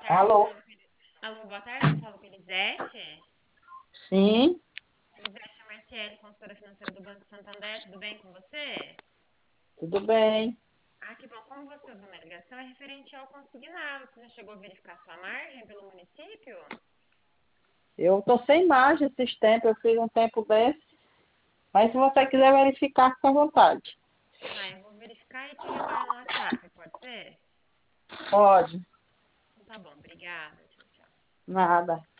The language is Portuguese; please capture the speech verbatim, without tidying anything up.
tarde, eu Alô? falo com ele. Alô, boa tarde, eu falo com Elisete. Sim, Elisete é Marciele, consultora financeira do Banco Santander, tudo bem com você? tudo bem. Ah, que bom. Como você usou minha ligação, é referente ao consignado. Você já chegou a verificar sua margem pelo município? Eu tô sem margem esses tempos, eu fiz um tempo desse. Mas se você quiser verificar, fica à vontade. Tá, eu vou verificar e te retorno no WhatsApp, pode ser? Pode, Então tá bom, obrigada. Tchau, tchau. nada.